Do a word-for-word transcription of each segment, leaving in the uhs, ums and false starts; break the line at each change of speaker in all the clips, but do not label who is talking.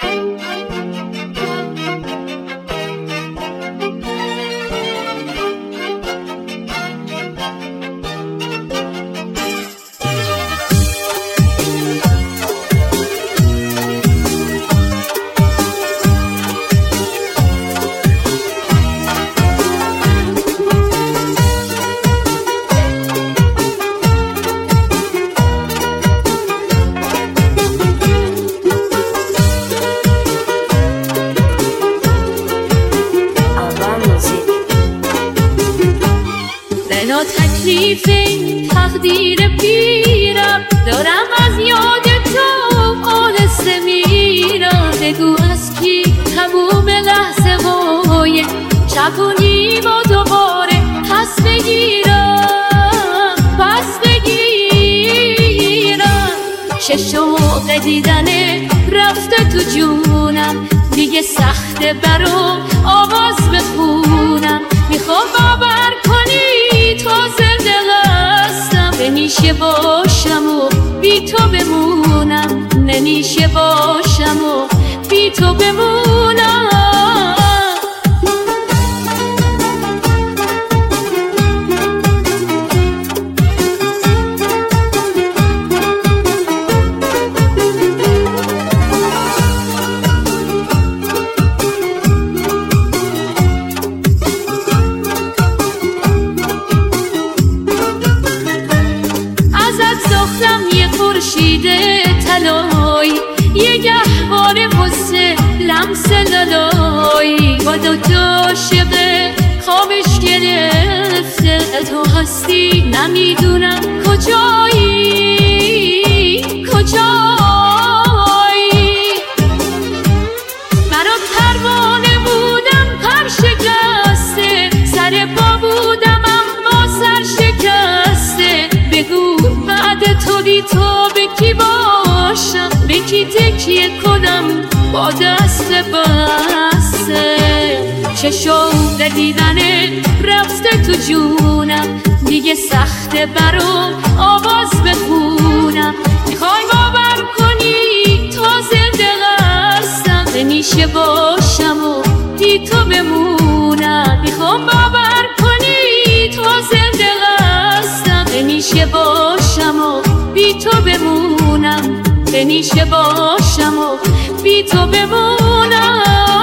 بلا تکلیف این تقدیر پیرم، دارم از یاد تو آهسته میرم. بگو از کی تموم لحظه های شبونی با دوباره پس بگیرم، پس بگیرم. چه شوق دیدن رفته تو جونم، دیگه سخته برام آواز بخونم. میخوام باور کنی تو زنده هستم، نمیشه باشم و بی تو بمونم، نمیشه باشم و بی تو بمونم. یه خورشید طلایی، یه گهواره واسه لمس لالایی، با دوتا عاشق خوابش گرفته. تو هستی نمیدونم کجایی، کجایی. برات پروانه بودم پر شکسته، سر پا بودم اما سر شکسته. بگو بعد تو بی تو به کی باشم، به کی تکیه کنم با دست بسته. چه شوق دیدن رفته تو جونم، دیگه سخته برام آواز بخونم. میخوای باور کنی تو زنده هستم، نمیشه باشم و بی تو بمونم. میخوام باور کنی تو زنده هستم، نمیشه باشم و بی تو بمونم، نمیشه باشم و بی تو بمونم.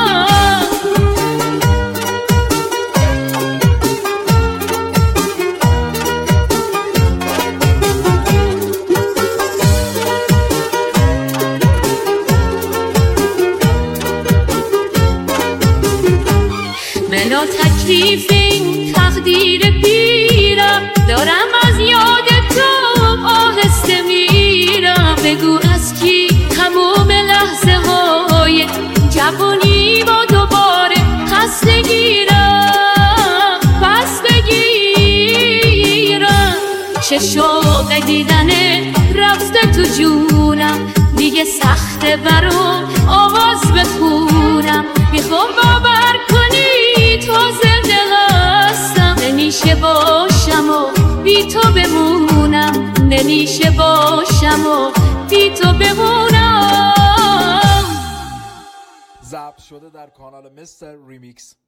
بلا تکلیف این تقدیر پیرم، دارم از یاد تو آهسته میرم. بگو از کی تموم لحظه های جوانی با دوباره پس بگیرم، پس بگیرم. چه شوق دیدن رفته تو جونم، دیگه سخته برام آواز بخونم. میخوام باور کنی تو زنده هستم، نمیشه باشم و بی تو بمونم، نمیشه باشم و بی تو بمونم.
ضبط شده در کانال مستر ریمیکس.